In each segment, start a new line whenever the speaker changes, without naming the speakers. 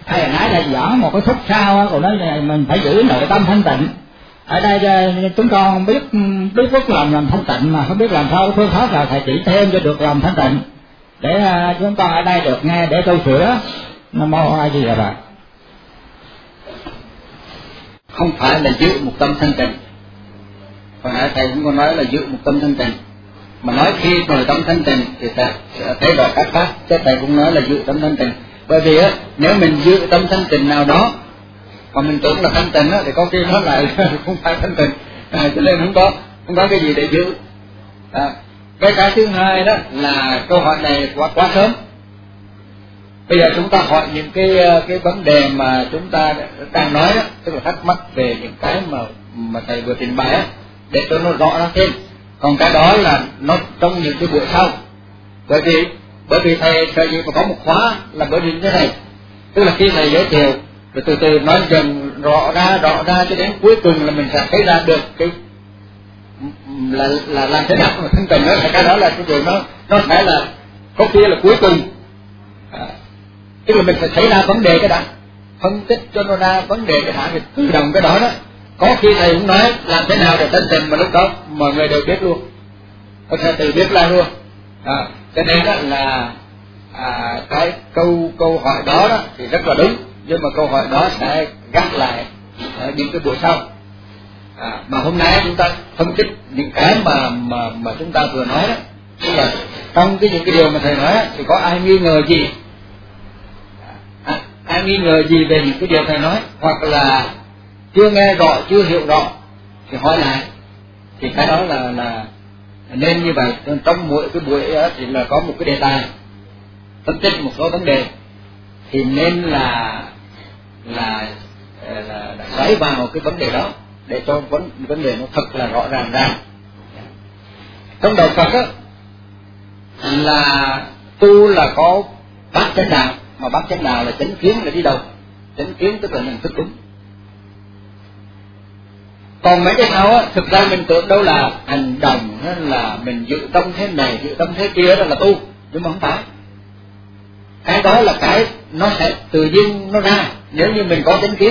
hay là nãy là giảng một cái khúc sau còn nói là mình phải giữ nội tâm thanh tịnh. Ở đây chúng con biết rất làm thanh tịnh mà không biết làm sao phương pháp là thầy chỉ thêm cho được lòng thanh tịnh để chúng con ở đây được nghe để tu sửa. Nam mô A Di Đà Phật.
Không phải là giữ một tâm thanh tịnh, còn nãy thầy cũng có nói là giữ một tâm thanh tịnh, mà nói khi nội tâm thanh tịnh thì ta sẽ thấy rõ các pháp, chứ thầy cũng nói là giữ tâm thanh tịnh. Bởi vì á, nếu mình giữ tâm thanh tịnh nào đó mà mình tưởng là thanh tịnh á, thì có khi nó lại không phải thanh tịnh, cho nên không có cái gì để giữ. Cái thứ hai đó là câu hỏi này quá sớm. Bây giờ chúng ta hỏi những cái vấn đề mà chúng ta đang nói đó, tức là thắc mắc về những cái mà thầy vừa trình bày á, để cho nó rõ ra thêm. Còn cái đó là nó trong những cái buổi sau. Bởi vì thầy sở dĩ mà có một khóa là bởi vì như thế này, tức là khi thầy giới thiệu rồi từ từ nói dần rõ ra cho đến cuối cùng là mình sẽ thấy ra được cái là làm thế nào mà thanh tịnh đó. Cái đó là cái điều nó phải là có khi là cuối cùng. Tức là mình phải thấy ra vấn đề cái đã, phân tích cho nó ra vấn đề cái đã, thì tự động cái đó đó. Có khi thầy cũng nói làm thế nào để thanh tịnh mà lúc đó mọi người đều biết luôn, có thể tự biết ra luôn. Cho nên đó là cái câu hỏi đó thì rất là đúng, nhưng mà câu hỏi đó sẽ gác lại ở những cái buổi sau. Mà hôm nay chúng ta phân tích những cái mà chúng ta vừa nói đó, tức là trong những cái điều mà thầy nói thì có ai nghi ngờ gì, ai nghi ngờ gì về những cái điều thầy nói, hoặc là chưa nghe rõ, chưa hiểu rõ thì hỏi lại. Thì cái đó là nên như vậy. Trong mỗi cái buổi thì là có một cái đề tài phân tích một số vấn đề, thì nên là xoáy vào cái vấn đề đó để cho vấn đề nó thật là rõ ràng ra. Trong đạo Phật á, là tu là có bát chánh đạo, mà bát chánh đạo là chánh kiến là đi đầu. Chánh kiến tức là nhận thức đúng. Còn mấy cái nào á, thực ra mình tưởng đâu là hành động hay là mình dự tâm thế này, dự tâm thế kia, đó là tu, nhưng mà không phải. Cái đó là cái nó sẽ tự nhiên nó ra nếu như mình có chánh kiến.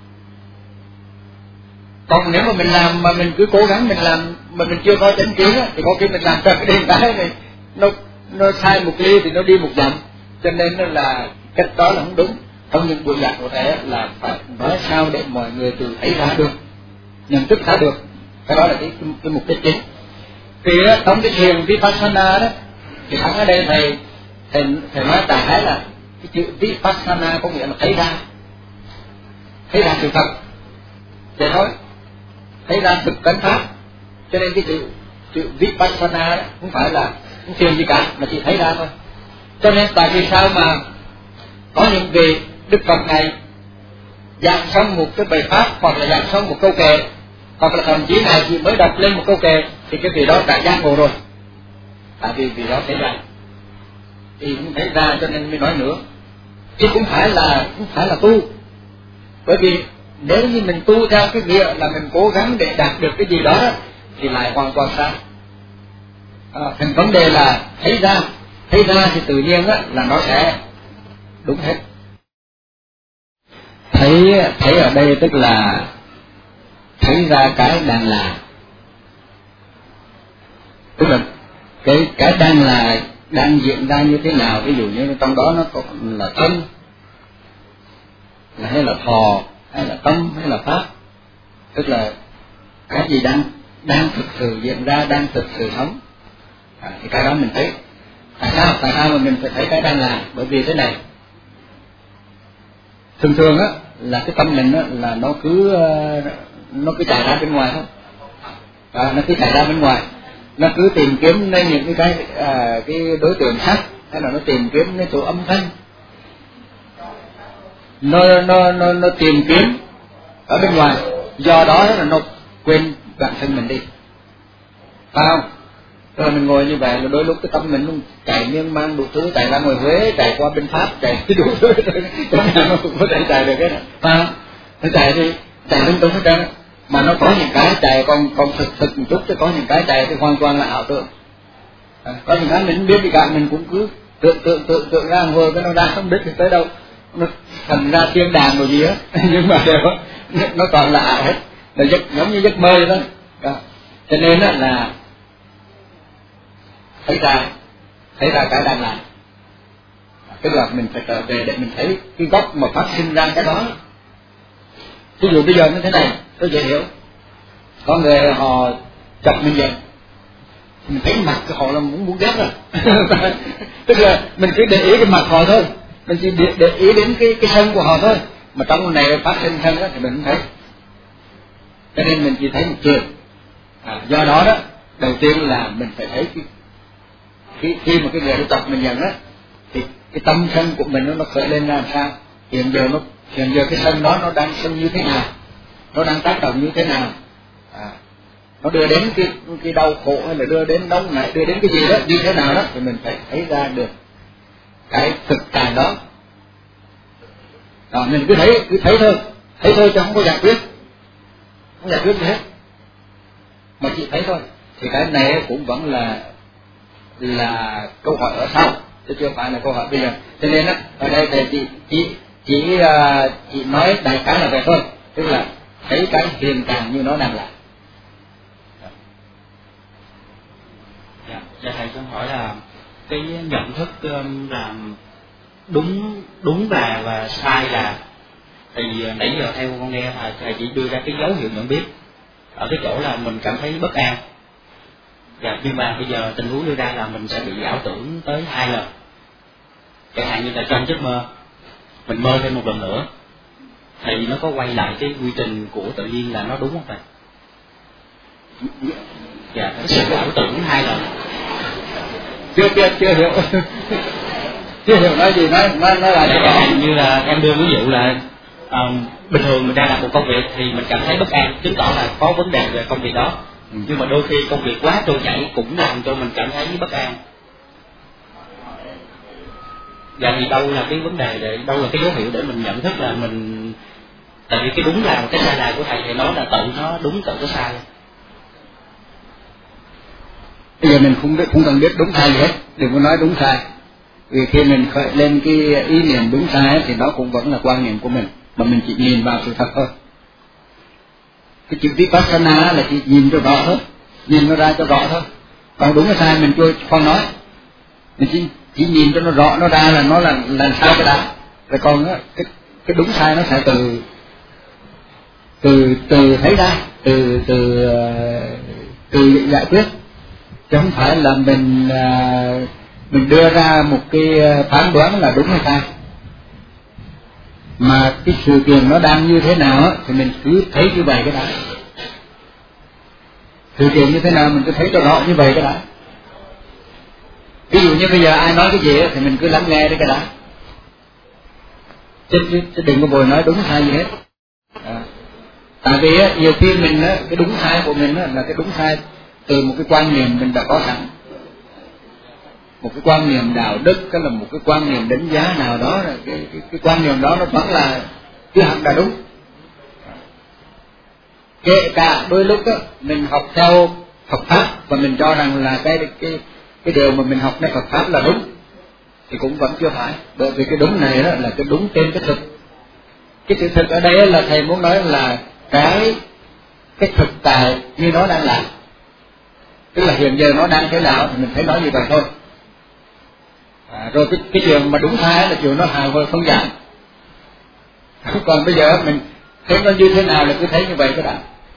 Còn nếu mà mình làm mà mình cứ cố gắng mình làm mà mình chưa có chánh kiến á, thì có khi mình làm cho cái điểm cái này nó sai một ly thì nó đi một dặm. Cho nên là cách đó là không đúng. Trong những buổi giảng của thầy là phải nói sao để mọi người tự thấy ra được, nhận thức ra được. Cái đó là cái mục đích chính. Thì trong cái thiền Vipassana đó, thì thẳng ở đây thầy nói đại khái là cái chữ Vipassana có nghĩa là thấy ra sự thật. Để nói thấy ra thực tánh pháp. Cho nên cái chữ Vipassana đó không phải là không thiền gì cả, mà chỉ thấy ra thôi. Cho nên tại vì sao mà có những vị Đức Phật này giảng xong một cái bài pháp, hoặc là giảng xong một câu kệ, hoặc là thậm chí ngài chỉ mới đọc lên một câu kệ thì cái vị đó đã giác ngộ rồi. Tại vì vị đó thấy ra, thì cũng thấy ra cho nên mới nói nữa. Chứ không phải là tu. Bởi vì nếu như mình tu theo cái nghĩa là mình cố gắng để đạt được cái gì đó thì lại hoàn toàn sai. Thành vấn đề là thấy ra thì tự nhiên là nó sẽ đúng hết. Thấy ở đây tức là thấy ra cái đang là, tức là cái đang diễn ra như thế nào. Ví dụ như trong đó nó còn là thân, hay là thọ, hay là tâm, hay là pháp, tức là cái gì đang thực sự diễn ra, đang thực sự sống. Thì cái đó mình thấy. Tại sao mà mình phải thấy cái đang là? Bởi vì thế này, thường á là cái tâm mình á là nó cứ chạy ra bên ngoài thôi. Nó cứ chạy ra bên ngoài, nó cứ tìm kiếm nên những cái đối tượng sắc, hay là nó tìm kiếm cái chỗ âm thanh, nó tìm kiếm ở bên ngoài. Do đó là nó quên bản thân mình đi, phải không? Rồi mình ngồi như vậy là đôi lúc cái tâm mình nó chạy miên man đủ thứ, chạy ra ngoài Huế, chạy qua bên Pháp, chạy đủ thứ, chỗ nào nó cũng có thể chạy được cái đó, phải không? Nó chạy lung tung hết trơn. Mà nó có những cái chạy còn thực một chút, chứ có những cái chạy thì hoàn toàn là ảo tưởng. Có những cái mình không biết gì cả, mình cũng cứ tưởng ra hồi cái nó ra không biết thì tới đâu. nó thành ra thiên đàng rồi gì á nhưng mà đều nó toàn là ảo hết, là giống như giấc mơ vậy đó. Đó. Cho nên đó là thấy ra cái đang làm, tức là mình phải trở về để mình thấy cái gốc mà phát sinh ra cái đó. Ví dụ bây giờ như thế này tôi dễ hiểu, có người họ chọc mình vậy, mình thấy mặt của họ là muốn ghét rồi tức là mình cứ để ý cái mặt họ thôi, mình chỉ để ý đến cái thân của họ thôi, mà trong này phát sinh thân đó thì mình không thấy, cho nên mình chỉ thấy một chiều. Do đó đó, đầu tiên là mình phải thấy khi mà cái người nó chọc mình nhận đó, thì cái tâm thân của mình nó khởi lên làm sao, hiện giờ cái thân đó nó đang sinh như thế nào, nó đang tác động như thế nào, nó đưa đến cái đau khổ hay là đưa đến đau này, đưa đến cái gì đó như thế nào đó, thì mình phải thấy ra được cái thực tại đó. Mình cứ thấy thôi chứ không có giải quyết, không giải quyết gì hết, mà chỉ thấy thôi. Thì cái này cũng vẫn là câu hỏi ở sau, chứ chưa phải là câu hỏi bây giờ. Cho nên á, ở đây thì chị nói đại khái là vậy thôi, tức là thấy cái hiện trạng như nó đang là.
Dạ thầy cho hỏi là cái nhận thức là đúng và sai là, thì nãy giờ theo con nghe là thầy chỉ đưa ra cái dấu hiệu nhận biết ở cái chỗ là mình cảm thấy bất an. Dạ, nhưng mà bây giờ tình huống đưa ra là mình sẽ bị ảo tưởng tới 2 lần. Chẳng hạn như là trong giấc mơ mình mơ thêm một lần nữa, thì nó có quay lại cái quy trình của tự nhiên là nó đúng không thầy? Dạ, nó sẽ ảo tưởng 2 lần.
Chưa hiểu chưa hiểu nói gì, nói là
chẳng hạn như là em đưa ví dụ là bình thường mình đang làm một công việc thì mình cảm thấy bất an, chứng tỏ là có vấn đề về công việc đó. Nhưng mà đôi khi công việc quá trôi chảy cũng làm cho mình cảm thấy bất an. Dạ thì đâu là cái vấn đề, đâu là cái dấu hiệu để mình nhận thức là mình, tại vì cái đúng là một cái sai lầm của thầy thì nói là tự nó đúng tự có sai.
Bây giờ mình không cần biết đúng sai gì hết, đừng có nói đúng sai, vì khi mình khởi lên cái ý niệm đúng sai thì nó cũng vẫn là quan niệm của mình, mà mình chỉ nhìn vào sự thật thôi. Cái chữ Vipassana là chỉ nhìn cho rõ thôi, nhìn nó ra cho rõ thôi, còn đúng hay sai mình chưa không nói, mình chỉ nhìn cho nó rõ, nó ra là nó là sao cái đã, rồi còn cái đúng sai nó sẽ từ thấy ra, từ giải quyết, chứ không phải là mình đưa ra một cái phán đoán là đúng hay sai. Mà cái sự kiện nó đang như thế nào thì mình cứ thấy như vậy cái đã, sự kiện như thế nào mình cứ thấy cho rõ như vậy cái đã. Ví dụ như bây giờ ai nói cái gì thì mình cứ lắng nghe đấy cái đã, chứ đừng có vội nói đúng sai gì hết. Tại vì nhiều khi mình cái đúng sai của mình là cái đúng sai từ một cái quan niệm mình đã có sẵn, một cái quan niệm đạo đức, cái là một cái quan niệm đánh giá nào đó, là cái quan niệm đó nó vẫn là chưa hẳn là đúng. Kể cả đôi lúc mình học theo Phật pháp và mình cho rằng là cái điều mà mình học theo Phật pháp là đúng, thì cũng vẫn chưa phải, bởi vì cái đúng này là cái đúng trên cái thực. Cái sự thực ở đây là thầy muốn nói là cái thực tại như nó đang làm, tức là hiện giờ nó đang thế nào thì mình thấy nói như vậy thôi. Rồi cái chuyện mà đúng sai là chuyện nó hào hơi không giảm. Còn bây giờ mình thấy nó như thế nào là cứ thấy như vậy cái đã.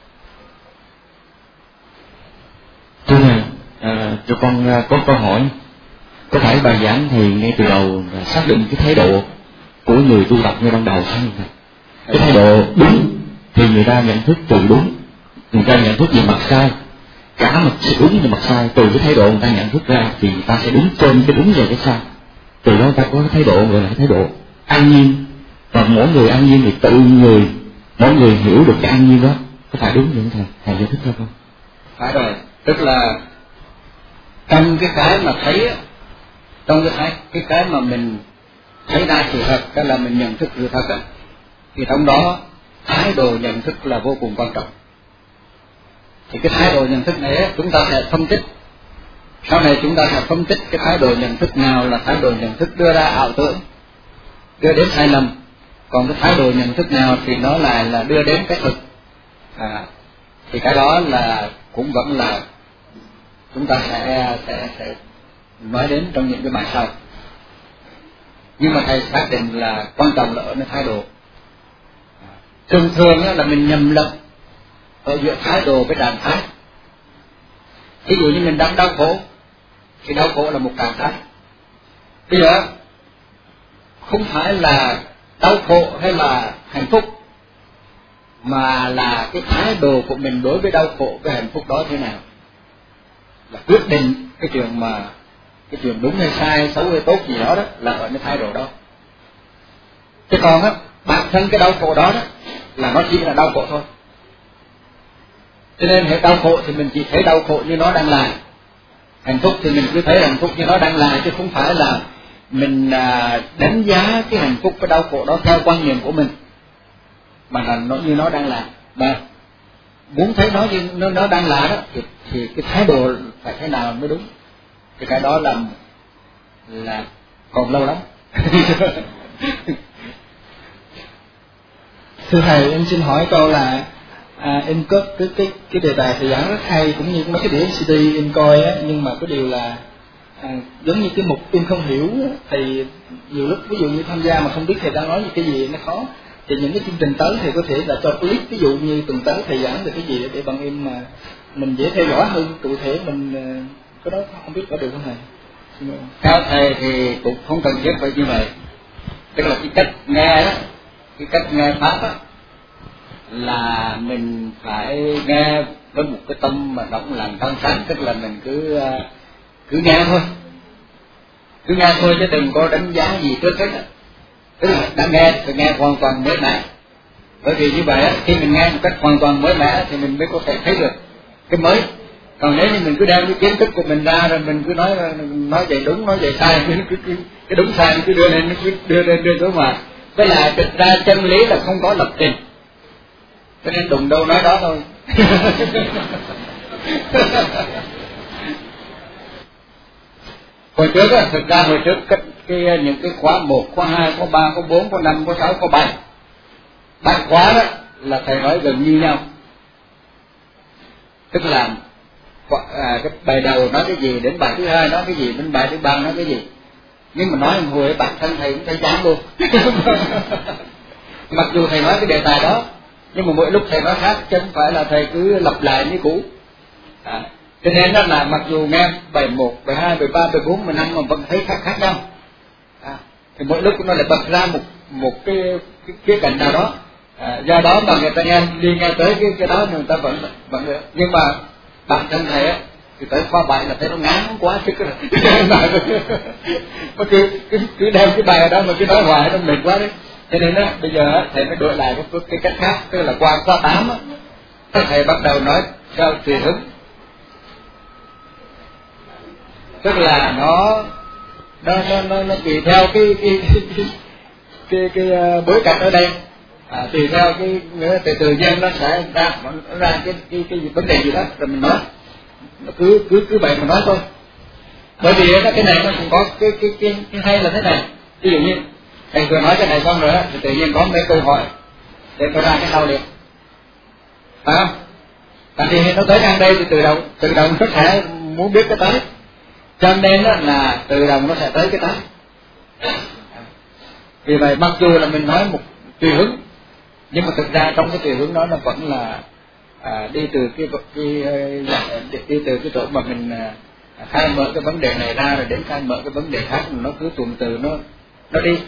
Thưa thầy, cho con có câu hỏi, có phải bài giảng thì ngay từ đầu là xác định cái thái độ của người tu tập như ban đầu phải không thầy? Cái thái độ đúng thì người ta nhận thức từ đúng, người ta nhận thức về mặt sai, cả mặt đúng và mặt sai, từ cái thái độ người ta nhận thức ra thì người ta sẽ đúng trên cái đúng về cái sai. Từ đó người ta có cái thái độ gọi là cái thái độ an nhiên, và mỗi người an nhiên thì mỗi người hiểu được cái an nhiên đó. Có phải đúng vậy không thầy? Thầy giải thích không?
Phải rồi, tức là trong cái mà thấy, trong cái mà mình thấy ra sự thật, cái là mình nhận thức sự thật thì trong đó thái độ nhận thức là vô cùng quan trọng. Thì cái thái độ nhận thức này chúng ta sẽ phân tích, sau này chúng ta sẽ phân tích cái thái độ nhận thức nào là thái độ nhận thức đưa ra ảo tưởng, đưa đến sai lầm. Còn cái thái độ nhận thức nào thì nó là đưa đến cái thực. Thì cái đó là cũng vẫn là chúng ta sẽ nói đến trong những cái bài sau. Nhưng mà thầy xác định là quan trọng là ở nơi thái độ. Thường thường là mình nhầm lẫn ở giữa thái độ với trạng thái. Ví dụ như mình đang đau khổ, thì đau khổ là một trạng thái. Bây giờ không phải là đau khổ hay là hạnh phúc, mà là cái thái độ của mình đối với đau khổ với hạnh phúc đó thế nào là quyết định cái chuyện đúng hay sai, xấu hay tốt gì đó là ở cái thái độ đó. Chứ còn bản thân cái đau khổ đó là nó chỉ là đau khổ thôi. Cho nên hệ đau khổ thì mình chỉ thấy đau khổ như nó đang là, hạnh phúc thì mình cứ thấy hạnh phúc như nó đang là, chứ không phải là mình đánh giá cái hạnh phúc cái đau khổ đó theo quan niệm của mình, mà là nó như nó đang là. Mà muốn thấy nó như nó đang là đó thì cái thái độ phải thế nào mới đúng. Thì cái đó là còn lâu lắm.
Thưa thầy, em xin hỏi câu là em có cái đề tài thầy giảng rất hay, cũng như mấy cái đĩa CD em coi á, nhưng mà có điều là giống như cái mục em không hiểu á, thì nhiều lúc ví dụ như tham gia mà không biết thầy đang nói về cái gì nó khó. Thì những cái chương trình tới thầy có thể là cho clip, ví dụ như tuần tới thầy giảng về cái gì để bằng em mà mình dễ theo dõi hơn, cụ thể mình cái đó không biết có được không thầy?
Theo thầy thì cũng không cần thiết phải như vậy. Tức là cái cách nghe đó, cái cách nghe pháp á, là mình phải nghe với một cái tâm mà động lòng trong sáng. Tức là mình cứ nghe thôi, chứ đừng có đánh giá gì trước hết. Tức là đã nghe thì nghe hoàn toàn mới mẻ. Bởi vì như vậy khi mình nghe một cách hoàn toàn mới mẻ thì mình mới có thể thấy được cái mới. Còn nếu như mình cứ đem cái kiến thức của mình ra rồi mình cứ nói vậy đúng, nói vậy sai, cái đúng sai cứ đưa lên xuống mà. Với lại thực ra chân lý là không có lập trình, cho nên đụng đâu nói đó thôi. Hồi trước á, thực ra hồi trước những cái khóa 1, khóa 2, khóa 3, khóa 4, khóa 5, khóa 6, khóa 7, 3 khóa đó là thầy nói gần như nhau. Tức là cái bài đầu nói cái gì, đến bài thứ 2 nói cái gì, đến bài thứ 3 nói cái gì. Nhưng mà nói hồi bản thân thầy cũng thấy chán luôn. Mặc dù thầy nói cái đề tài đó, nhưng mà mỗi lúc thầy nói khác, chứ không phải là thầy cứ lặp lại như cũ. Cho nên đó là mặc dù nghe bài 1, bài 2, bài 3, bài 4, bài 5 mà vẫn thấy khác nhau. Thì mỗi lúc nó lại bật ra một cái cạnh nào đó. Do đó mà người ta nghe tới cái đó người ta vẫn được. Nhưng mà bản thân thầy á thì tới khóa 7 là thấy nó ngán quá sức rồi. Mà cứ đem cái bài đó mà cứ nói hoài nó mệt quá đấy. Cho nên á bây giờ thầy mới đổi lại cái cách khác, tức là qua khóa 8 á, thầy bắt đầu nói theo tùy hứng. Tức là nó tùy theo cái bối cảnh ở đây, tùy theo cái tự nhiên nó sẽ ra cái vấn đề gì đó rồi mình nói, nó cứ vậy mà nói thôi. Bởi vì cái này nó cũng có cái hay là thế này. Ví dụ như thầy vừa nói cái này xong rồi á, thì tự nhiên có mấy câu hỏi để tôi ra cái sau liền, phải không? Tại vì nó tới ngang đây thì tự động nó sẽ muốn biết cái tới, cho nên là tự động nó sẽ tới cái tới. Vì vậy mặc dù là mình nói một tùy hứng, nhưng mà thực ra trong cái tùy hứng đó nó vẫn là đi từ cái chỗ mà mình khai mở cái vấn đề này ra rồi đến khai mở cái vấn đề khác, nó cứ tuần từ nó đi.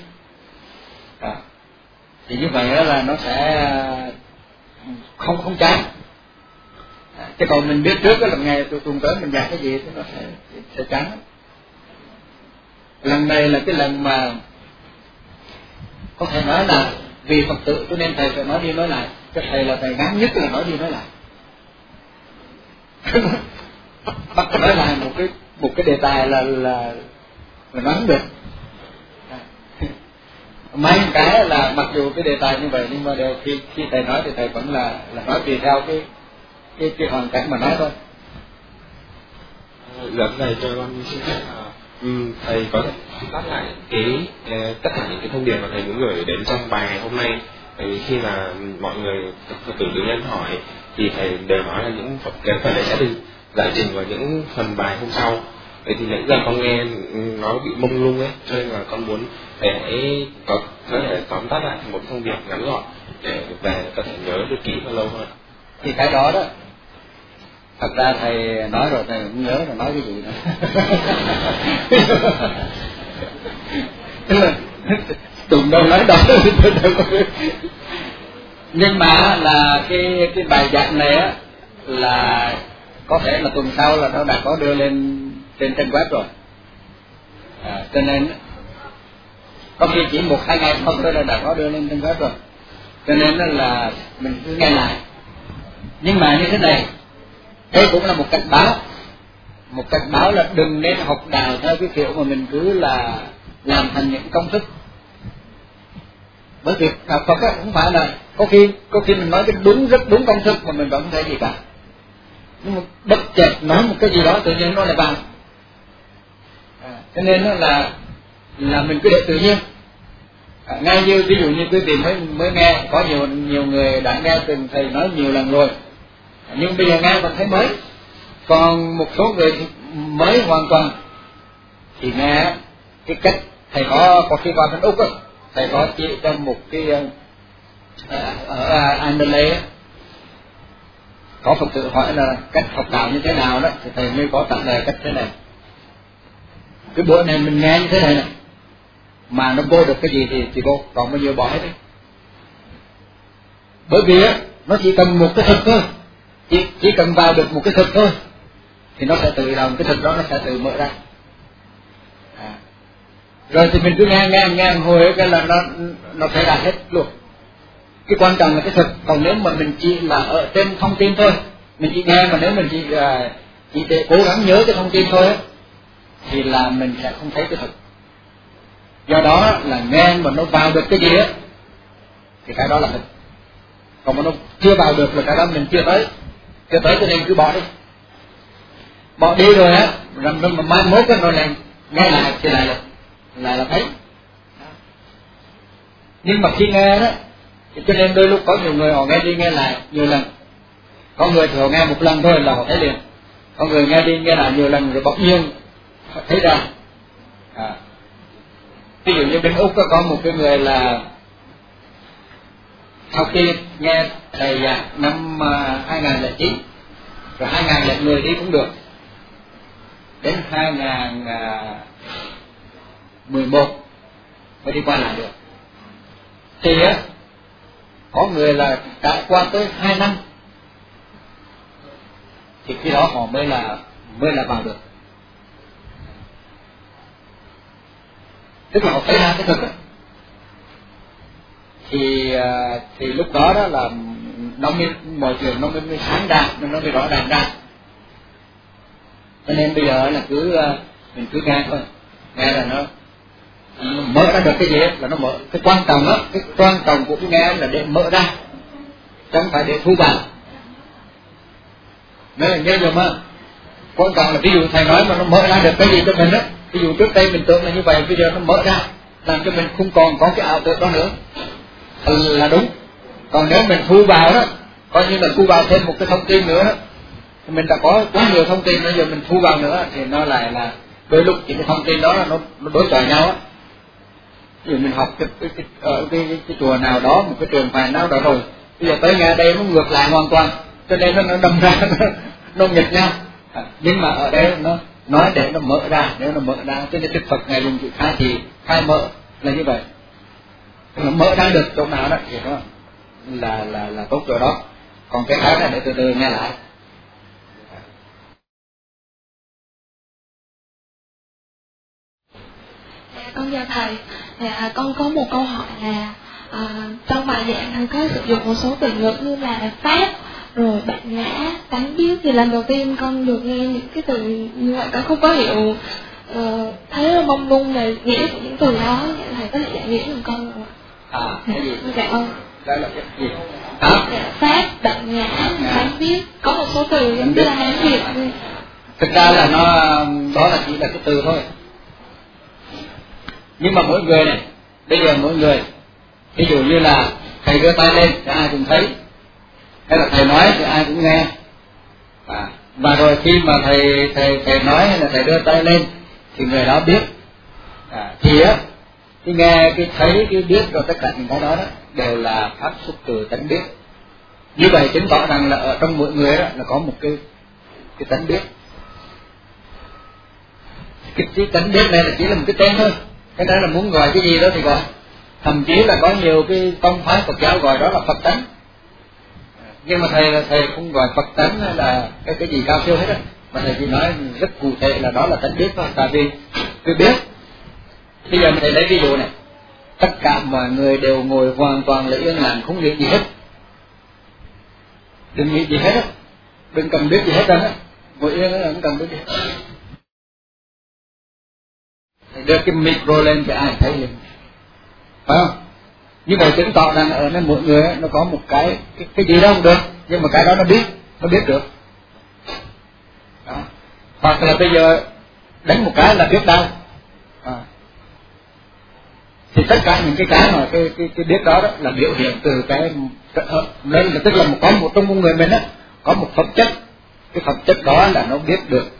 Thì như vậy đó là nó sẽ không chán. Chứ còn mình biết trước là ngày tuần tới mình dạy cái gì thì nó sẽ chán. Lần này là cái lần mà có thể nói là vì Phật tử cho nên thầy phải nói đi nói lại. Cái thầy là thầy ngắn nhất là nói đi nói lại. Bắt nói lại một cái đề tài là nói không được. Mấy cái là mặc dù cái đề tài như vậy nhưng mà đều khi thầy nói thì thầy vẫn là nói tùy theo cái hoàn cảnh mà nói thôi.
Lần này cho con xin phép Thầy có thể đáp lại tất cả những cái thông điệp mà thầy muốn gửi đến trong bài hôm nay. Bởi vì khi mà mọi người Phật tử tự nhân hỏi thì thầy đều nói là những cái phần đấy sẽ được giải trình vào những phần bài hôm sau. Vậy thì nãy giờ con nghe nó bị mông lung ấy, cho nên là con muốn thầy hãy có thể tóm tắt lại một thông điệp ngắn gọn để về có thể nhớ được kỹ và lâu hơn.
Thì cái đó thật ra thầy nói rồi, thầy cũng nhớ là nói cái gì nữa. Tùng đâu nói đó. Nhưng mà là cái bài giảng này á là có thể là tuần sau là nó đã có đưa lên trên web rồi, cho nên có khi chỉ 1-2 ngày không thôi là đã có đưa lên trên web rồi, cho nên là mình cứ nghe lại. Nhưng mà như thế này, đây cũng là một cảnh báo là đừng nên học đạo theo cái kiểu mà mình cứ là làm thành những công thức. Bởi vì đạo Phật á cũng phải là có khi mình nói cái rất đúng công thức mà mình vẫn không thấy gì cả, nhưng mà bất chợt nói một cái gì đó tự nhiên nó lại vào. Cho nên là mình cứ để tự nhiên. Ngay như ví dụ như quý vị mới nghe, có nhiều người đã nghe từng thầy nói nhiều lần rồi, nhưng bây giờ nghe vẫn thấy mới. Còn một số người thì mới hoàn toàn thì nghe cái cách thầy có khi qua bên Úc á, thầy có chỉ trong một cái ở Adelaide có Phật tử hỏi là cách học đạo như thế nào đó, thì thầy mới có trả lời cách thế này. Cái bữa này mình nghe như thế này mà nó vô được cái gì thì vô, còn bao nhiêu bỏ hết đi. Bởi vì á nó chỉ cần một cái thực thôi, chỉ cần vào được một cái thực thôi thì nó sẽ tự động, cái thực đó nó sẽ tự mở ra. Rồi thì mình cứ nghe hồi cái là nó sẽ ra hết luôn. Cái quan trọng là cái thực. Còn nếu mà mình chỉ là ở trên thông tin thôi, mình chỉ nghe, mà nếu mình chỉ để cố gắng nhớ cái thông tin thôi thì là mình sẽ không thấy cái thực. Do đó là nghe mà nó vào được cái gì á thì cái đó là thực. Còn mà nó chưa vào được là cái đó mình chưa tới cho nên cứ bỏ đi rồi á, rồi mà mai mốt cái rồi lại nghe lại thì là thấy. Nhưng mà khi nghe đó thì cho nên đôi lúc có nhiều người họ nghe đi nghe lại nhiều lần, có người thì họ nghe một lần thôi là họ thấy liền, có người nghe đi nghe lại nhiều lần rồi bỗng nhiên thấy ra. Ví dụ như bên Úc có một cái người là sau khi nghe thầy giảng năm 2009 rồi 2010 đi cũng được, đến 2011 mới đi qua lại được. Thì á có người là trải qua tới 2 năm thì khi đó họ mới là vào được. Tức là họ thấy ra cái thực á, thì lúc đó là nó mới mọi chuyện nó mới sáng ra, nó mới rõ ràng ra. Cho nên bây giờ là mình cứ nghe thôi, nghe là nó mở ra được cái gì là nó mở. Cái quan trọng của cái nghe là để mở ra, chứ không phải để thu vào. Nếu là nhớ rồi mà quan trọng là ví dụ thầy nói mà nó mở ra được cái gì cho mình á, ví dụ trước đây mình tưởng là như vậy, bây giờ nó mở ra làm cho mình không còn có cái ảo tưởng đó nữa là đúng. Còn nếu mình thu vào đó, coi như là thu vào thêm một cái thông tin nữa đó, thì mình đã có quá nhiều thông tin, bây giờ mình thu vào nữa thì nó lại là đôi lúc những cái thông tin đó là nó đối chọi nhau á. Ví dụ mình học cái chùa nào đó, một cái trường phái nào đó rồi, bây giờ tới nghe đây nó ngược lại hoàn toàn, cho nên nó đâm ra nó nghịch nhau. Nhưng mà ở đây nó nói để nó mở ra, nếu nó mở ra, cho nên Đức Phật ngài dùng chữ khai thì khai mở là như vậy. Nó mở ra được chỗ nào đó thì nó là tốt chỗ đó. Còn cái khác là để từ từ nghe lại.
Con chào thầy. Con có một câu hỏi là trong bài giảng thầy có sử dụng một số từ ngữ như là pháp, rồi bạn ngã, tánh biết, thì lần đầu tiên con được nghe những cái từ như vậy, con không có hiểu, thấy mông lung về nghĩa của những từ đó. Thầy có thể giải nghĩa giùm con không ạ?
Cái gì?
Dạ ơn.
Đó là cái gì?
Pháp, bạn ngã, tánh biết, có một số từ giống như là hán việt.
Thực ra là nó đó là chỉ là cái từ thôi. Nhưng mà mỗi người này, bây giờ mỗi người, ví dụ như là thầy đưa tay lên thì ai cũng thấy, hay là thầy nói thì ai cũng nghe, và rồi khi mà thầy nói hay là thầy đưa tay lên thì người đó biết, thì á cái nghe, cái thấy, cái biết, rồi tất cả những cái đó đều là phát xuất từ tánh biết. Như vậy chứng tỏ rằng là ở trong mỗi người đó là có một cái tánh biết. Cái tánh biết này là chỉ là một cái tên thôi, cái đó là muốn gọi cái gì đó thì gọi. Thậm chí là có nhiều cái tông phái Phật giáo gọi đó là Phật tánh, nhưng mà thầy không gọi Phật tánh hay là cái gì cao siêu hết á, mà thầy chỉ nói rất cụ thể là đó là tánh biết thôi. Tại vì cái biết, bây giờ thầy lấy ví dụ này, tất cả mọi người đều ngồi hoàn toàn là yên lặng, không nghĩ gì hết, đừng nghĩ gì hết á, đừng cần biết gì hết á, ngồi yên là không cần biết gì hết. Đưa cái micro lên thì ai thấy liền, phải không? Như vậy chứng tỏ rằng ở nơi mỗi người nó có một cái gì đó không được, nhưng mà cái đó nó biết được. Đó. Hoặc là bây giờ đánh một cái là biết đau, thì tất cả những cái mà cái biết đó là biểu hiện từ nên là tức là có một trong con người mình á có một phẩm chất, cái phẩm chất đó là nó biết được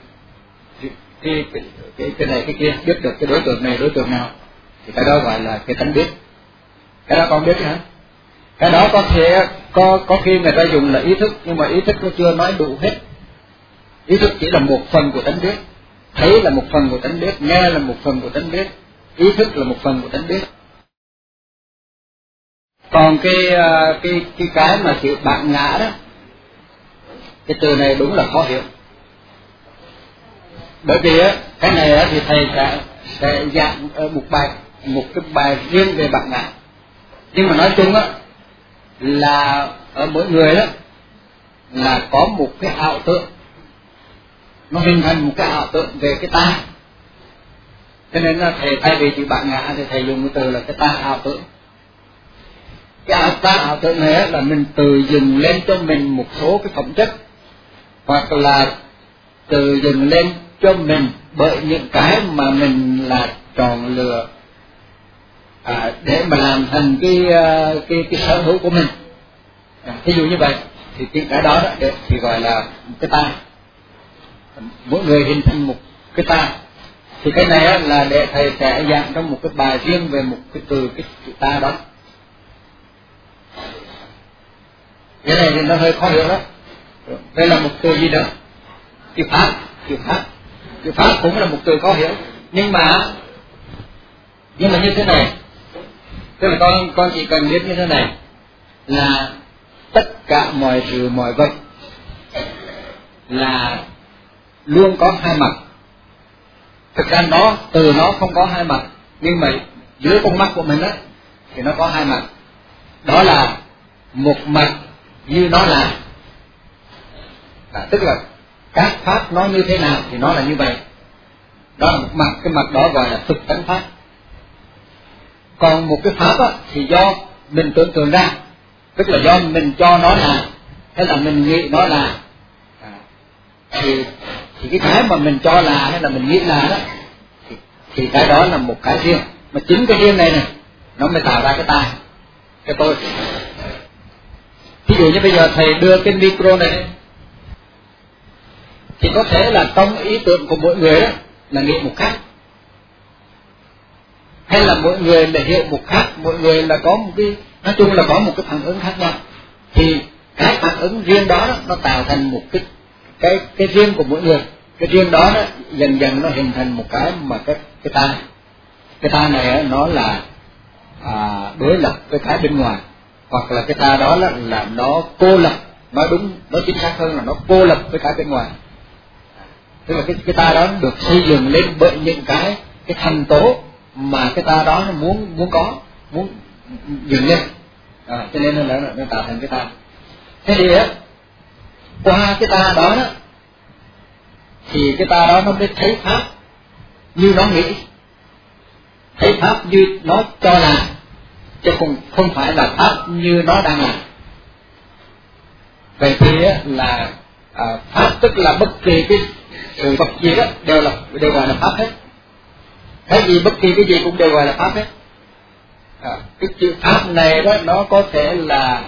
cái này cái kia, biết được cái đối tượng này đối tượng nào, thì cái đó gọi là cái tánh biết. Cái đó con biết hả? Cái đó có thể có khi người ta dùng là ý thức, nhưng mà ý thức nó chưa nói đủ hết. Ý thức chỉ là một phần của tánh biết, thấy là một phần của tánh biết, nghe là một phần của tánh biết, ý thức là một phần của tánh biết. Còn cái mà chữ bản ngã đó, cái từ này đúng là khó hiểu. Bởi vì á cái này á thì thầy sẽ giảng ở một cái bài riêng về bản ngã. Nhưng mà nói chung á là ở mỗi người đó là có một cái ảo tưởng, nó hình thành một cái ảo tưởng về cái ta. Cho nên là thầy thay vì chữ bản ngã thì thầy dùng cái từ là cái ta ảo tưởng. Cái ảo tưởng này là mình tự dựng lên cho mình một số cái phẩm chất, hoặc là tự dựng lên cho mình bởi những cái mà mình là chọn lựa để mà làm thành cái sở hữu của mình. Ví dụ như vậy thì cái đó thì gọi là một cái ta. Mỗi người hình thành một cái ta. Thì cái này là để thầy sẽ giảng trong một cái bài riêng về một cái từ cái chữ ta đó. Cái này thì nó hơi khó hiểu đó. Đây là một từ gì đó? Chữ pháp cũng là một từ khó hiểu. Nhưng mà như thế này, tức là con chỉ cần biết như thế này, là tất cả mọi sự mọi vật là luôn có hai mặt. Thực ra từ nó không có hai mặt, nhưng mà dưới con mắt của mình á thì nó có hai mặt. Đó là một mặt như nó là, tức là các pháp nó như thế nào thì nó là như vậy. Đó là một mặt, cái mặt đó gọi là thực tánh pháp. Còn một cái pháp á thì do mình tưởng tượng ra, tức là do mình cho nó là, hay là mình nghĩ nó là, thì cái mà mình cho là hay là mình nghĩ là đó, thì cái đó là một cái riêng. Mà chính cái riêng này nó mới tạo ra cái ta, cái tôi. Ví dụ như bây giờ thầy đưa cái micro này thì có thể là trong ý tưởng của mỗi người đó là nghĩ một khác, hay là mỗi người là hiểu một khác, mỗi người là có một cái, nói chung là có một cái phản ứng khác nhau. Thì cái phản ứng riêng đó nó tạo thành một cái riêng của mỗi người. Cái riêng đó dần dần nó hình thành một cái mà cái ta. Cái ta này nó là đối lập với cái bên ngoài, hoặc là cái ta đó là nó cô lập, nói đúng, nói chính xác hơn là nó cô lập với cái bên ngoài. Tức là cái ta đó được xây dựng lên bởi những cái thành tố mà cái ta đó nó muốn dựng lên, cho nên là nó tạo thành cái ta. Thế thì qua cái ta đó thì cái ta đó nó mới thấy pháp như nó nghĩ, thấy pháp như nó cho là, chứ không phải là pháp như nó đang làm. Vậy thì là pháp tức là bất kỳ cái sự vật gì đó đều gọi là pháp hết. Cái gì, bất kỳ cái gì cũng đều gọi là pháp hết. Cái chữ pháp này đó nó có thể là,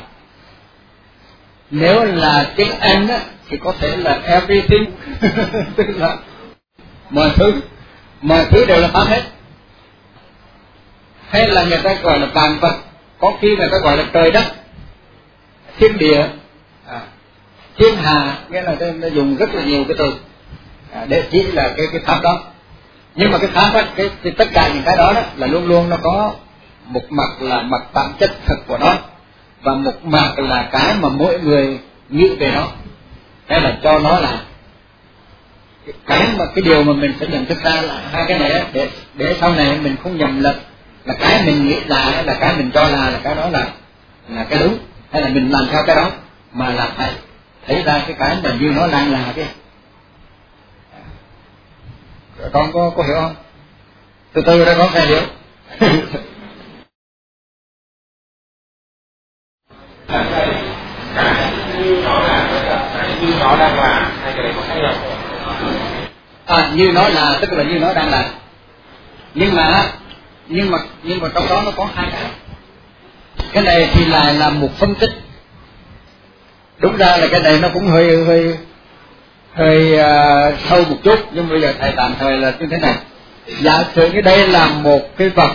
nếu là tiếng Anh á thì có thể là everything tức là mọi thứ đều là pháp hết. Hay là người ta gọi là vạn vật, có khi người ta gọi là trời đất, thiên địa, thiên hà, nghĩa là nó dùng rất là nhiều cái từ để chỉ là cái pháp đó. Nhưng mà cái pháp á, thì tất cả những cái đó là luôn luôn nó có một mặt là mặt bản chất thực của nó, và một mặt là cái mà mỗi người nghĩ về nó, hay là cho nó là cái điều mà mình phải nhận thức ra là hai cái này để sau này mình không nhầm lẫn là cái mình nghĩ là cái mình cho là cái đó là cái đúng, hay là mình làm theo cái đó, mà là phải thấy ra cái mà như nó đang là cái. Con có hiểu không? Từ từ ra con phải hiểu.
Như nó đang là hai cái đấy có khác nhau.
Như nó là tức là như nó đang là, nhưng mà trong đó nó có hai cái. Cái này thì là một phân tích. Đúng ra là cái này nó cũng hơi sâu một chút, nhưng bây giờ thầy tạm thời là như thế này. Giả sử như đây là một cái vật,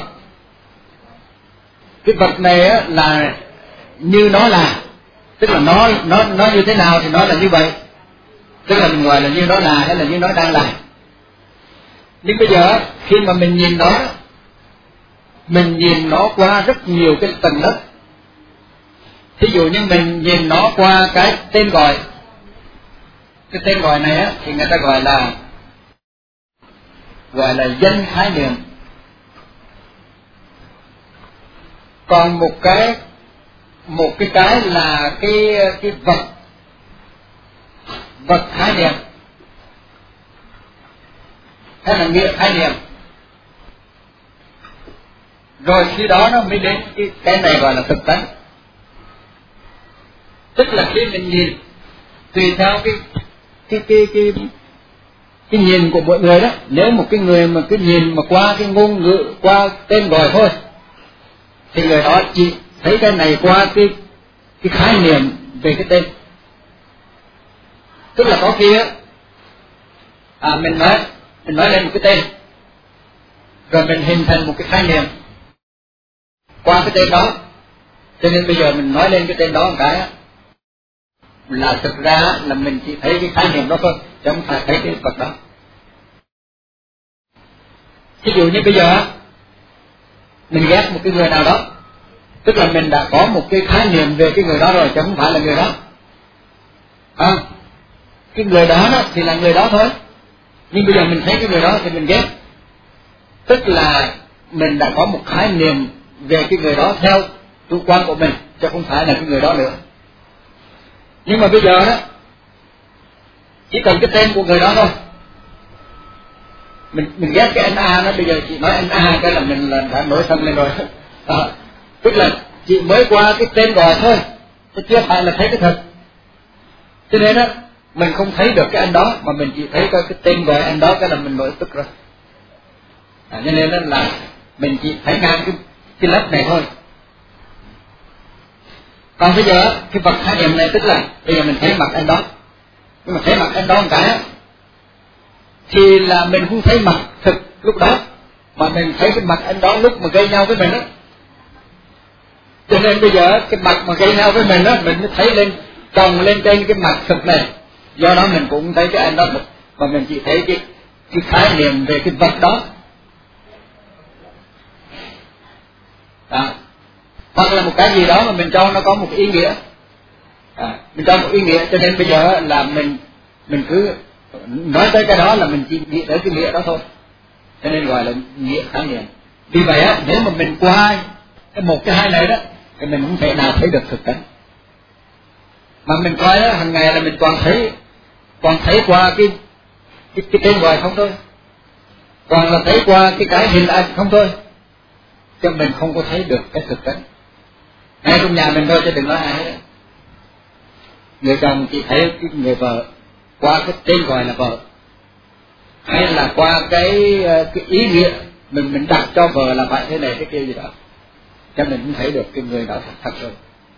cái vật này á là như nó là, tức là nó như thế nào thì nó là như vậy, tức là mình gọi là như nó là hay là như nó đang là. Nhưng bây giờ khi mà mình nhìn nó qua rất nhiều cái tầng lớp. Thí dụ như mình nhìn nó qua cái tên gọi, cái tên gọi này á thì người ta gọi là danh khái niệm. Còn một cái là cái vật khái niệm, hay là nghĩa khái niệm. Rồi khi đó nó mới đến cái này gọi là thực tánh. Tức là khi mình nhìn tùy theo cái nhìn của mọi người đó. Nếu một cái người mà cứ nhìn mà qua cái ngôn ngữ, qua tên gọi thôi, thì người đó chỉ thấy cái này qua cái khái niệm về cái tên. Tức là có khi á, mình nói lên một cái tên, rồi mình hình thành một cái khái niệm qua cái tên đó. Cho nên bây giờ mình nói lên cái tên đó một cái á, là thực ra là mình chỉ thấy cái khái niệm đó thôi, chứ không phải thấy cái vật đó. Ví dụ như bây giờ mình ghét một cái người nào đó, tức là mình đã có một cái khái niệm về cái người đó rồi, chứ không phải là người đó. Cái người đó thì là người đó thôi, nhưng bây giờ mình thấy cái người đó thì mình ghét. Tức là mình đã có một khái niệm về cái người đó theo chủ quan của mình, chứ không phải là cái người đó nữa. Nhưng mà bây giờ đó, chỉ cần cái tên của người đó thôi. Mình ghét cái anh A đó, bây giờ chị nói anh A cái là mình đã nổi thân lên rồi. Tức là chị mới qua cái tên gọi thôi, chứ chưa phải là thấy cái thật. Cho nên đó, mình không thấy được cái anh đó, mà mình chỉ thấy coi cái tên gọi anh đó cái là mình nổi tức rồi. Cho nên đó là mình chỉ thấy ngang cái lớp này thôi. Còn bây giờ cái vật khái niệm này tức là bây giờ mình thấy mặt anh đó, nhưng mà thấy mặt anh đó một cái thì là mình không thấy mặt thực lúc đó, mà mình thấy cái mặt anh đó lúc mà gây nhau với mình đó. Cho nên bây giờ cái mặt mà gây nhau với mình đó, mình mới thấy lên chồng lên trên cái mặt thực này. Do đó mình cũng thấy cái anh đó thực, mà mình chỉ thấy cái khái niệm về cái vật đó. Hoặc là một cái gì đó mà mình cho nó có một ý nghĩa, mình cho một ý nghĩa, cho nên bây giờ là mình cứ nói tới cái đó là mình chỉ nghĩ tới cái nghĩa đó thôi, cho nên gọi là nghĩa khái niệm. Vì vậy á, nếu mà mình qua một cái hai này đó thì mình không thể nào thấy được thực tánh. Mà mình coi đó hàng ngày là mình toàn thấy qua cái tên gọi không thôi, toàn là thấy qua cái hình ảnh không thôi, chứ mình không có thấy được cái thực tánh. Ngay trong nhà mình thôi chứ đừng nói ai hết. Người chồng chỉ thấy cái người vợ qua cái tên gọi là vợ, hay là qua cái ý nghĩa mình đặt cho vợ là phải thế này thế kia gì đó, cho mình cũng thấy được cái người đó thật rồi.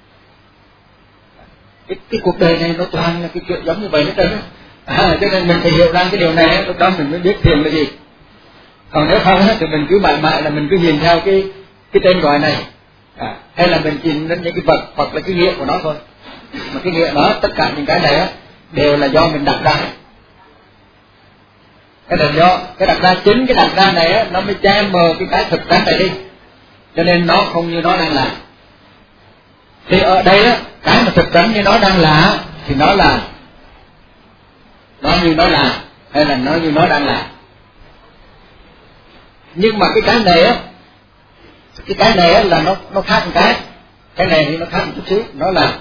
Cái cuộc đời này nó toàn là cái chuyện giống như vậy hết trơn á, cho nên mình phải hiểu ra cái điều này, lúc đó mình mới biết thiền là gì. Còn nếu không thì mình cứ mãi mãi là mình cứ nhìn theo cái tên gọi này, hay là mình nhìn đến những cái vật hoặc là cái nghĩa của nó thôi. Mà cái nghĩa đó, tất cả những cái này á đều là do mình đặt ra. Cái là do cái đặt ra, chính cái đặt ra này á nó mới che mờ cái thực tế này đi, cho nên nó không như nó đang là. Thì ở đây á, cái mà thực tế như nó đang là thì nó là nó như nó là, hay là nó như nó đang là. Nhưng mà cái này á, cái này á là nó khác một cái này thì nó khác một chút xíu, nó là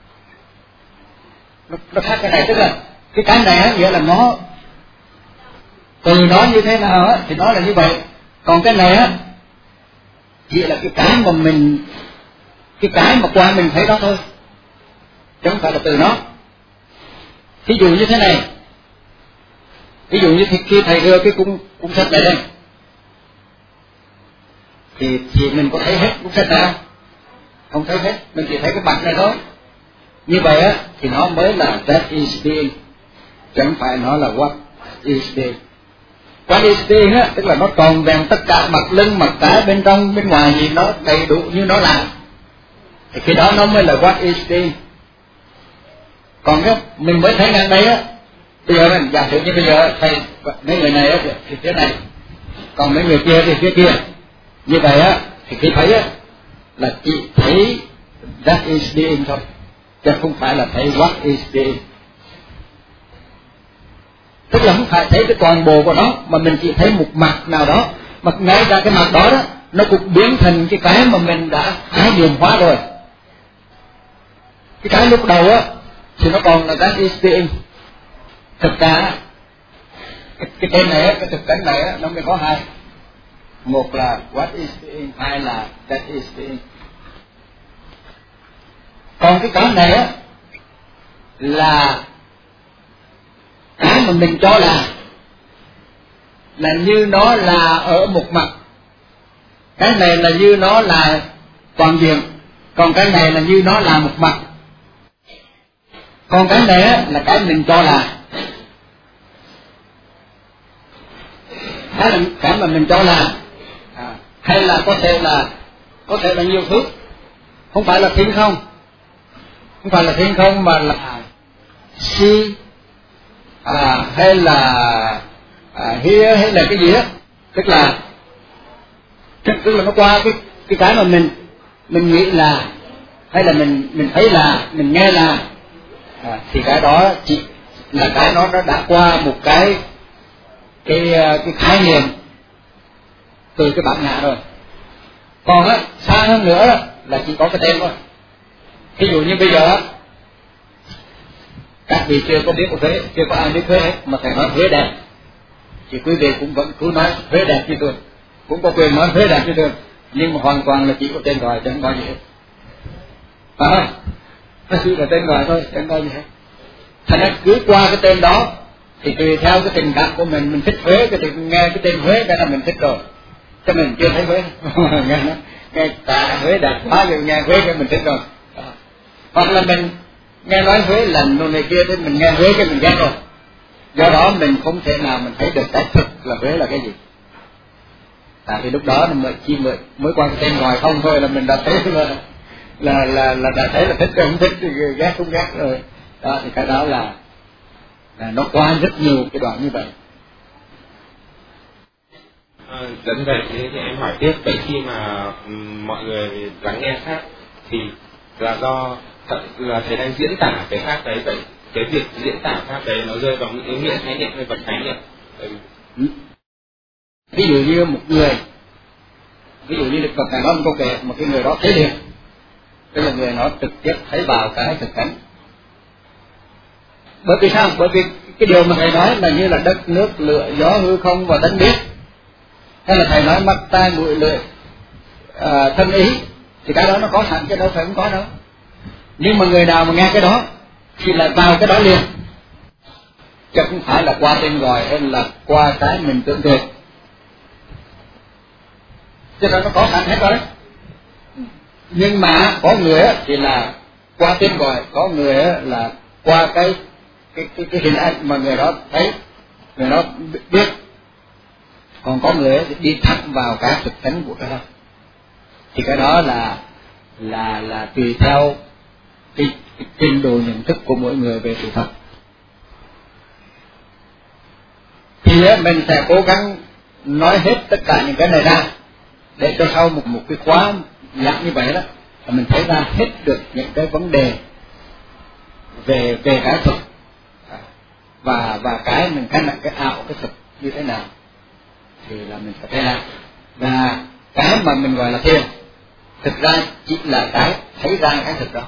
nó khác cái này, tức là cái này á nghĩa là nó từ nó như thế nào á thì nó là như vậy, còn cái này á chỉ là cái mà mình, cái mà qua mình thấy đó thôi, chứ không phải là từ nó. Ví dụ như thế này, ví dụ như khi thầy đưa cái cuốn sách này lên thì mình có thấy hết cuốn sách nào? Không thấy hết, mình chỉ thấy cái mặt này thôi. Như vậy á thì nó mới là that is being, chứ không phải nó là what is being. What is being á tức là nó tròn vẹn tất cả, mặt lưng mặt trái bên trong bên ngoài gì nó đầy đủ như nó là, thì cái đó nó mới là what is being. Còn á mình mới thấy ngang đây á, bây giờ mình giả sử như bây giờ thầy mấy người này á thì phía này, còn mấy người kia thì phía kia, như vậy á thì khi thấy á là chỉ thấy that is being thôi, chứ không phải là thấy what is being. Tức là không phải thấy cái toàn bộ của nó, mà mình chỉ thấy một mặt nào đó, mà ngay ra cái mặt đó đó nó cũng biến thành cái mà mình đã khái niệm hóa rồi. Cái lúc đầu á thì nó còn là that is being. Thực ra cái tên này á, cái thực cảnh này á nó mới có hai, một là what is being, hai là that is being. Còn cái này á là cái mà mình cho là như nó là ở một mặt, cái này là như nó là toàn diện, còn cái này là như nó là một mặt. Còn cái này á là cái mình cho là, cái mà mình cho là, hay là có thể là nhiều thứ, không phải là thiên không, không phải là thiên không mà là see, hay là hear, hay là cái gì á, tức là nó qua cái mà mình nghĩ là, hay là mình thấy là, mình nghe là, thì cái đó chỉ là cái nó đã qua một cái khái niệm từ cái bản ngã rồi. Còn á xa hơn nữa đó, là chỉ có cái tên thôi. Ví dụ như bây giờ các vị chưa có biết của Huế, chưa có ai biết Huế hết, mà thầy nói Huế đẹp, thì quý vị cũng vẫn cứ nói Huế đẹp như tôi, cũng có quyền nói Huế đẹp như tôi, nhưng mà hoàn toàn là chỉ có tên gọi chứ không có gì hết. Nó chỉ là tên gọi thôi, chẳng có gì hết. Thành ra cứ qua cái tên đó thì tùy theo cái tình cảm của mình thích Huế, thì nghe cái tên Huế cái là mình thích rồi, cho mình chưa thấy Huế. nghe cả Huế đẹp quá rồi, nghe Huế cái mình thích rồi. Hoặc là mình nghe nói Huế lành đồ này kia, thì mình nghe Huế cái mình ghét rồi. Do đó mình không thể nào mình thấy được cái thực là Huế là cái gì. Tại vì lúc đó mới qua cái tên gọi không thôi là mình đã thấy là đã thấy là thích hay không thích, ghét không ghét rồi. Đó thì cái đó là nó qua rất nhiều cái đoạn như vậy.
Dẫn về thì em hỏi tiếp, vậy khi mà mọi người lắng nghe pháp thì là do là thầy đang diễn tả cái pháp đấy, vậy cái việc diễn tả pháp đấy nó rơi vào những nghĩa khái niệm hay vật khái niệm?
Ví dụ như một người, ví dụ như Đức Phật Ngài nói một câu kệ, một cái người đó thấy liền, tức là người nó trực tiếp thấy vào cái thực cảnh. Bởi vì sao? Bởi vì cái điều mà thầy nói là như là đất nước lửa gió hư không và tánh biết, hay là thầy nói mắt tai mũi lưỡi thân ý, thì cái đó nó có sẵn chứ đâu phải không có đâu. Nhưng mà người nào mà nghe cái đó thì lại vào cái đó liền, chứ không phải là qua tên gọi hay là qua cái mình tưởng tượng. cho nên nó có sẵn hết rồi đấy. Nhưng mà có người thì là qua tên gọi, có người là qua cái hình ảnh mà người đó thấy, người đó biết, còn có người thì đi thẳng vào cái thực tánh của cái đó. Thì cái đó là tùy theo cái trình độ nhận thức của mỗi người về sự thật. Thì mình sẽ cố gắng nói hết tất cả những cái này ra, để cho sau một cái khóa giảng như vậy đó, mình thấy ra hết được những cái vấn đề về cái thực và cái mình cái là cái ảo, cái thực như thế nào thì là mình sẽ thấy ra. Và cái mà mình gọi là thiền thực ra chỉ là cái thấy ra cái thực đó,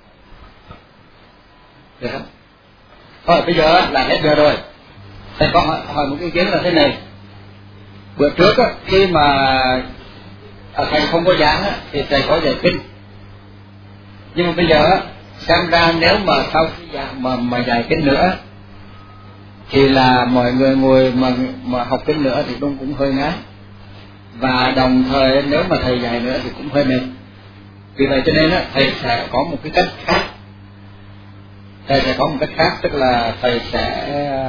được không? Thôi bây giờ là hết giờ rồi. Thầy có hỏi một ý kiến là thế này. Bữa trước khi mà thầy không có giảng thì thầy có dạy kinh, nhưng mà bây giờ xem ra nếu mà sau khi giảng mà dạy kinh nữa thì là mọi người ngồi mà học kinh nữa thì cũng hơi ngán, và đồng thời nếu mà thầy dạy nữa thì cũng hơi mệt. Vì vậy cho nên thầy sẽ có một cái cách khác. Thầy sẽ có một cách khác, tức là thầy sẽ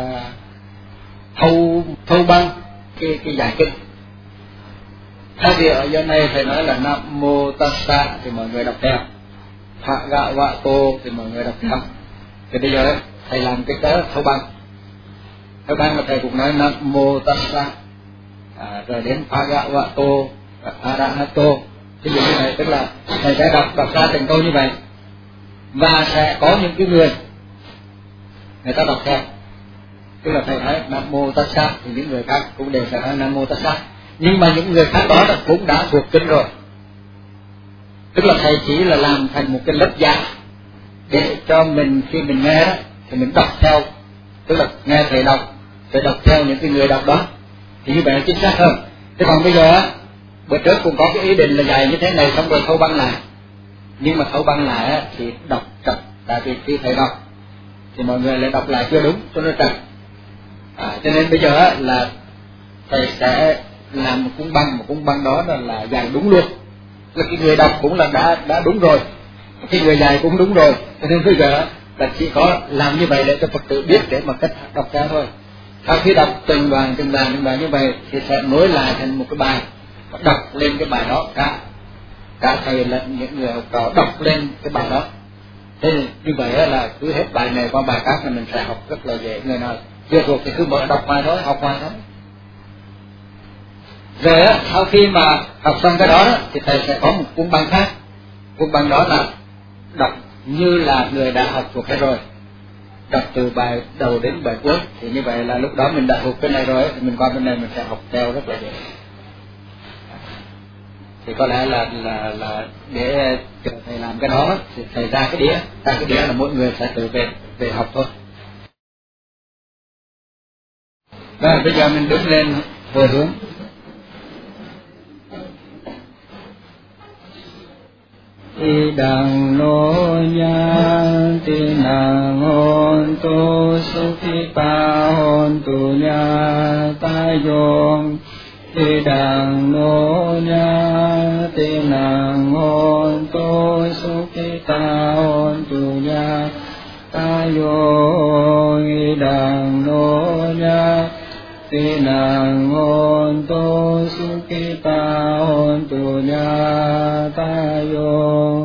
thâu băng cái giải kinh. Thay vì ở giờ này thầy nói là Nam Mô Tassa thì mọi người đọc theo, Bhagavato thì mọi người đọc theo. Thì bây giờ thầy làm cái tớ thâu băng. Thâu băng là thầy cũng nói Nam Mô Tassa, rồi đến Bhagavato, Arahato. Ví dụ như vậy, tức là thầy sẽ đọc ra từng câu như vậy, và sẽ có những cái người ta đọc theo. Tức là thầy nói Nam Mô Tassa thì những người khác cũng đều sẽ nói Nam Mô Tassa, nhưng mà những người khác đó cũng đã thuộc kinh rồi. Tức là thầy chỉ là làm thành một cái lớp giảng để cho mình khi mình nghe đó thì mình đọc theo, tức là nghe thầy đọc theo những cái người đọc đó, thì như vậy là chính xác hơn. Thế còn bây giờ bữa trước cũng có cái ý định là dạy như thế này xong rồi thâu băng lại, nhưng mà thâu băng lại thì đọc chậm, tại vì khi thầy đọc thì mọi người lại đọc lại chưa đúng, cho nó chậm. Cho nên bây giờ là thầy sẽ làm một cuốn băng đó là dạy đúng luôn, là cái người đọc cũng là đã đúng rồi, cái người dạy cũng đúng rồi. Cho nên bây giờ là chỉ có làm như vậy để cho Phật tử biết để mà cách đọc ra thôi. Sau khi đọc từng đoạn như vậy thì sẽ nối lại thành một cái bài, đọc lên cái bài đó, cả thầy lẫn những người học trò đọc lên cái bài đó. Thế như vậy là cứ hết bài này qua bài khác là mình sẽ học rất là dễ. Người nào chưa thuộc thì cứ mở đọc bài đó, học bài đó. Rồi sau khi mà học xong cái đó thì thầy sẽ có một cuốn băng khác. Cuốn băng đó là đọc như là người đã học thuộc hết rồi, đọc từ bài đầu đến bài cuối. Thì như vậy là lúc đó mình đã thuộc cái này rồi thì mình qua bên này mình sẽ học theo rất là dễ. Thì có lẽ là để chờ thầy làm cái đó thì thầy ra cái đĩa là mỗi người sẽ tự về học thôi. Rồi bây giờ mình đứng lên hồi hướng. Idang no nya tinang hontu sukhita hontu nya tayong. Idang no nya tinang hontu sukhita hontu nya tayong. Idang no nya tinang hontu sukhita hontu nya tayong.